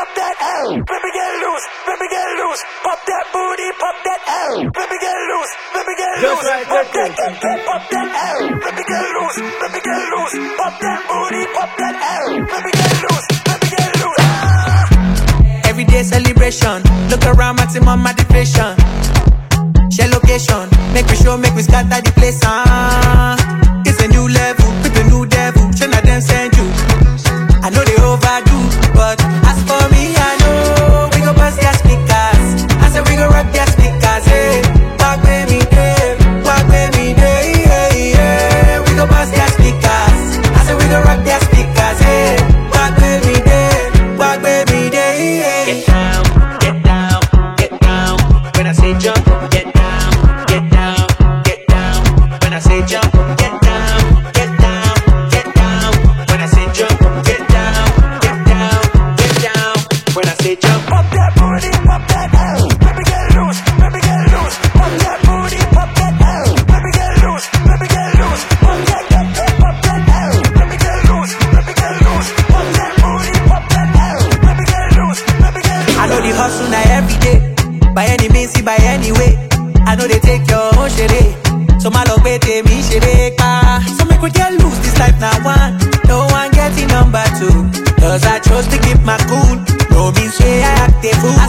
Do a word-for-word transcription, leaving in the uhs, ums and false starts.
pop that L. Let me get loose, let me get loose. Pop that booty, pop that L. Let me get loose, let me get loose. Right, pop that, get, get, pop that L. Let me get loose, let me get loose. Pop that booty, pop that L. Let me get loose, let me get loose. Ah! Everyday celebration, look around, maximum motivation. Share location, make we show, make we scatter the place. Ah, it's a new level, with a new devil. Shana them send you. I know they overdo, but as for me, I know we go bust their speakers. I said we go rock their speakers. Hey, walk with me, hey, walk with me, hey, hey, hey. We go bust their speakers. I said we go rock their speakers. Hey, walk with me, hey, walk with me, hey, hey. Get down, get down, get down. When I say jump, get down, get down, get down. When I say jump, get down, get down, get down. When I say jump, get down, get down, get down. When I say jump, pop that booty, pop that L. Let me get loose, let me get loose. Pop that booty, pop that L. Let me get loose, let me get loose. Pop that, get, get, pop that L. Let me get loose, let me get loose. Pop that booty, pop that L. Let me get loose, let me get loose. I know the hustle now every day. By any means, see by any way. I know they take your own shit. So my love wait me shit. So make we get loose this life now one. No one getting number two. Cause I chose to keep my cool. No means say I act a fool.